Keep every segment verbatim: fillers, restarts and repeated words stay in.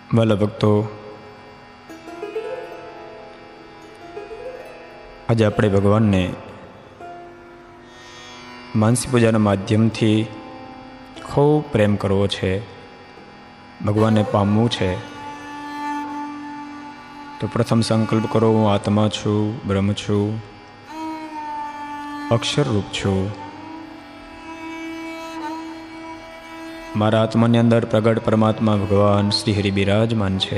વાલા ભક્તો, આજે આપણે ભગવાનને માનસી પૂજાના માધ્યમથી ખૂબ પ્રેમ કરવો છે, ભગવાનને પામવું છે. તો પ્રથમ સંકલ્પ કરો, હું આત્મા છું, બ્રહ્મ છું, અક્ષર રૂપ છું. મારા આત્માની અંદર પ્રગટ પરમાત્મા ભગવાન શ્રી હરિ બિરાજમાન છે.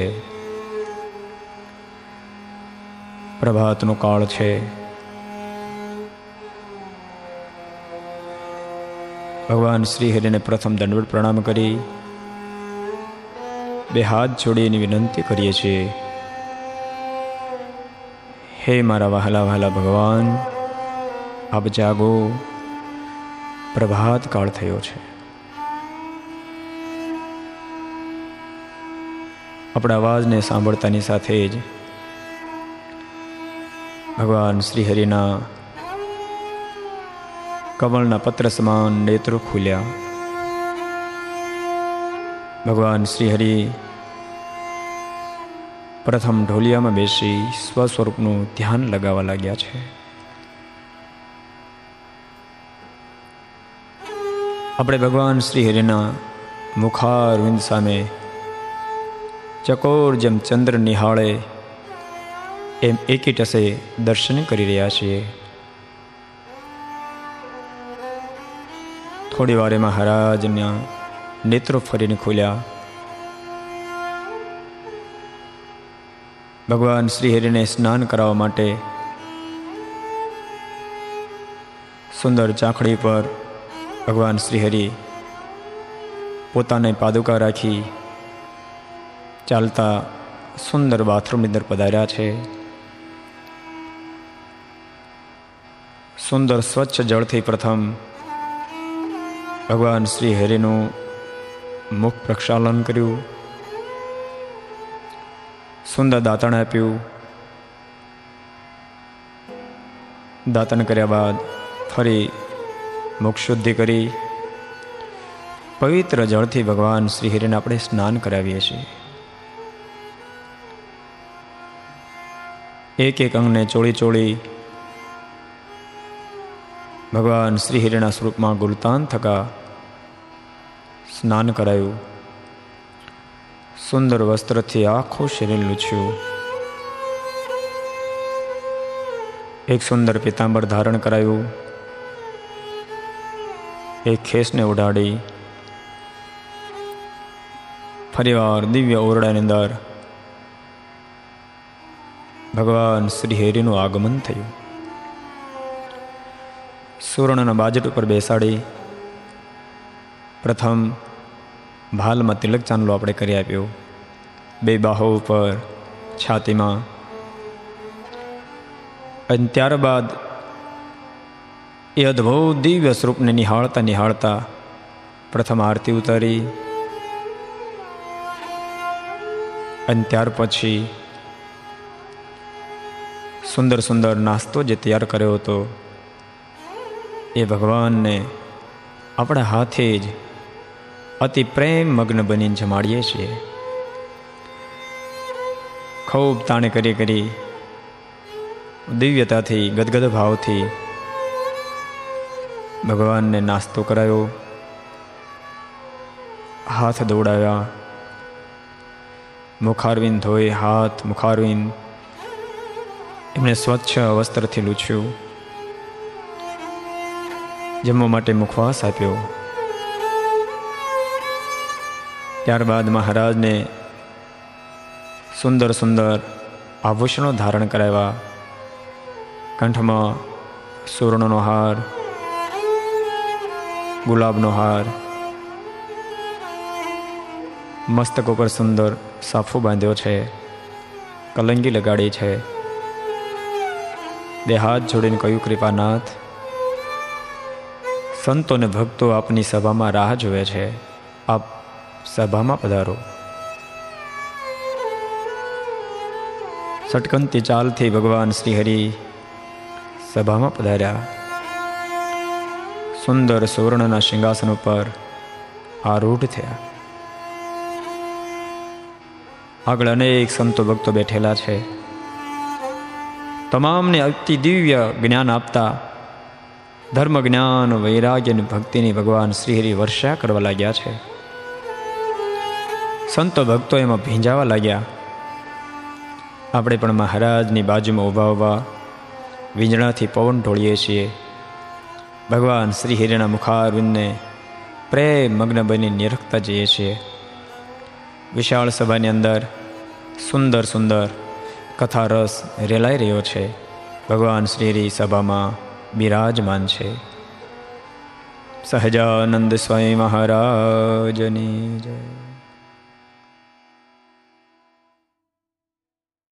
પ્રભાતનો કાળ છે. ભગવાન શ્રી હરિને પ્રથમ દંડવત પ્રણામ કરી બે હાથ જોડીને વિનંતી કરીએ છીએ, હે મારા વહાલા વહાલા ભગવાન, આપ જાગો, પ્રભાત કાળ થયો છે. આપણા અવાજને સાંભળતાની સાથે જ ભગવાન શ્રી હરિના કમળના પત્ર સમાન નેત્રો ખુલ્યા. ભગવાન શ્રી હરિ પ્રથમ ઢોલિયામાં બેસી સ્વસ્વરૂપનું ધ્યાન લગાવવા લાગ્યા છે. આપણે ભગવાન શ્રી હરિના મુખારવિંદ સામે ચકોર જેમ ચંદ્ર નિહાળે એમ એકી ટસે દર્શન કરી રહ્યા છીએ. થોડી વાર એમાં મહારાજના નેત્રો ફરીને ખોલ્યા. ભગવાન શ્રી હરિને સ્નાન કરાવવા માટે સુંદર ચાકડી પર ભગવાન શ્રી હરિ પોતાને પાદુકા રાખી ચાલતા સુંદર બાથરૂમની અંદર પધાર્યા છે. સુંદર સ્વચ્છ જળથી પ્રથમ ભગવાન શ્રી હરિનું મુખ પ્રક્ષાલન કર્યું, સુંદર દાંતણ આપ્યું. દાંતણ કર્યા બાદ ફરી મુખ શુદ્ધિ કરી પવિત્ર જળથી ભગવાન શ્રી હરિને આપણે સ્નાન કરાવીએ છીએ. એક એક અંગને ચોળી ચોળી ભગવાન શ્રી હરિના સ્વરૂપમાં ગુલતાન થકા સ્નાન કરાયું. સુંદર વસ્ત્રથી આખું શરીર લૂછ્યું. એક સુંદર પીતાંબર ધારણ કરાયું. એક ખેસને ઉડાડી ફરીવાર દિવ્ય ઓરડાની અંદર ભગવાન શ્રી હરિનું આગમન થયું. સુવર્ણના બાજટ ઉપર બેસાડી પ્રથમ ભાલમાં તિલક ચાંદલો આપણે કરી આપ્યો. બે બાહુ ઉપર, છાતીમાં, અને ત્યારબાદ એ અદ્ભુત દિવ્ય સ્વરૂપને નિહાળતા નિહાળતા પ્રથમ આરતી ઉતારી અને ત્યાર પછી સુંદર સુંદર નાસ્તો જે તૈયાર કર્યો હતો એ ભગવાનને આપણા હાથે જ અતિ પ્રેમ મગ્ન બનીને જમાડીએ છીએ. ખૂબ તાણે કરી કરી દિવ્યતાથી ગદગદ ભાવથી ભગવાનને નાસ્તો કરાયો. હાથ દોડાવ્યા, મુખારવિંદ ધોઈ હાથ મુખારવિંદ એમને સ્વચ્છ વસ્ત્રથી લૂછ્યું. જમવા માટે મુખવાસ આપ્યો. ત્યારબાદ મહારાજને સુંદર સુંદર આભૂષણો ધારણ કરાવ્યા. કંઠમાં સુવર્ણનો હાર, ગુલાબનો હાર, મસ્તક ઉપર સુંદર સાફો બાંધ્યો છે, કલંગી લગાડી છે. બે હાથ જોડીને કહ્યું, કૃપાનાથ, સંતો ને ભક્તો આપની સભામાં રાહ જોવે છે, આપ સભામાં પધારો. સટકનતી ચાલથી ભગવાન શ્રી હરિ સભામાં પધાર્યા. સુંદર સુવર્ણના સિંહાસન ઉપર આરૂઢ થયા. આગળ અનેક સંતો ભક્તો બેઠેલા છે. તમામને અતિ દિવ્ય જ્ઞાન આપતા ધર્મ જ્ઞાન વૈરાગ્ય અને ભક્તિની ભગવાન શ્રીહરિ વર્ષા કરવા લાગ્યા છે. સંતો ભક્તો એમાં ભીંજાવા લાગ્યા. આપણે પણ મહારાજની બાજુમાં ઊભા ઊભા વીંજણાથી પવન ઢોળીએ છીએ. ભગવાન શ્રી હરિના મુખારવિંદને પ્રેમ મગ્ન બની નિરખતા જઈએ છીએ. વિશાળ સભાની અંદર સુંદર સુંદર કથા રસ રેલાઈ રહ્યો છે. ભગવાન શ્રી હરિ સભામાં બિરાજમાન છે. સહજાનંદ સ્વામી મહારાજની જય.